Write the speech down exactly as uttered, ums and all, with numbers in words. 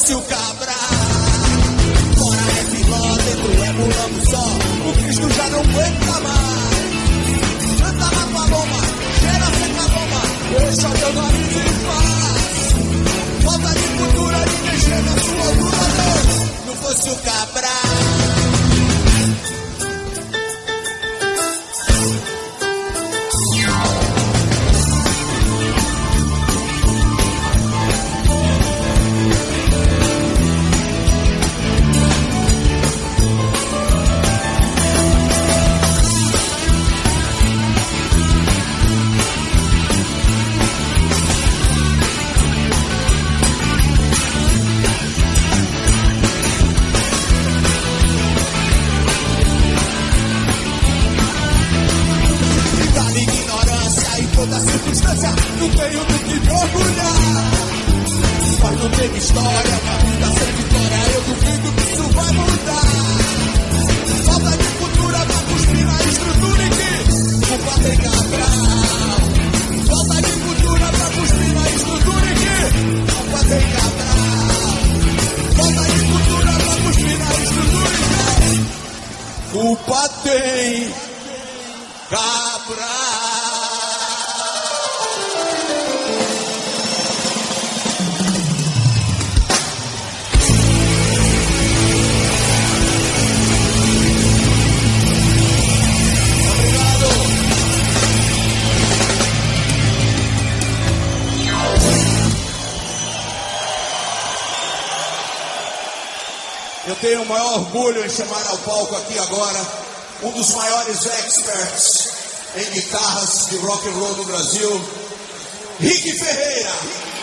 fosse o cabra. Fora é filó, dentro é mulambo só. O Cristo já não aguenta mais. Canta na paloma, cheira sem paloma. Deixa teu nariz em paz. Falta de cultura, ninguém chega a sua altura. Não fosse o cabra. Da circunstância, não tenho do que me orgulhar. Mas não teve história, uma vida sem vitória. Eu duvido que isso vai mudar. Falta de cultura pra cuspir na estrutura em que culpa tem Cabral. Falta de cultura pra cuspir na estrutura em que culpa tem Cabral. Falta de cultura pra cuspir na estrutura em que culpa tem Cabral. Eu tenho o maior orgulho em chamar ao palco aqui agora um dos maiores experts em guitarras de rock and roll do Brasil, Rick Ferreira.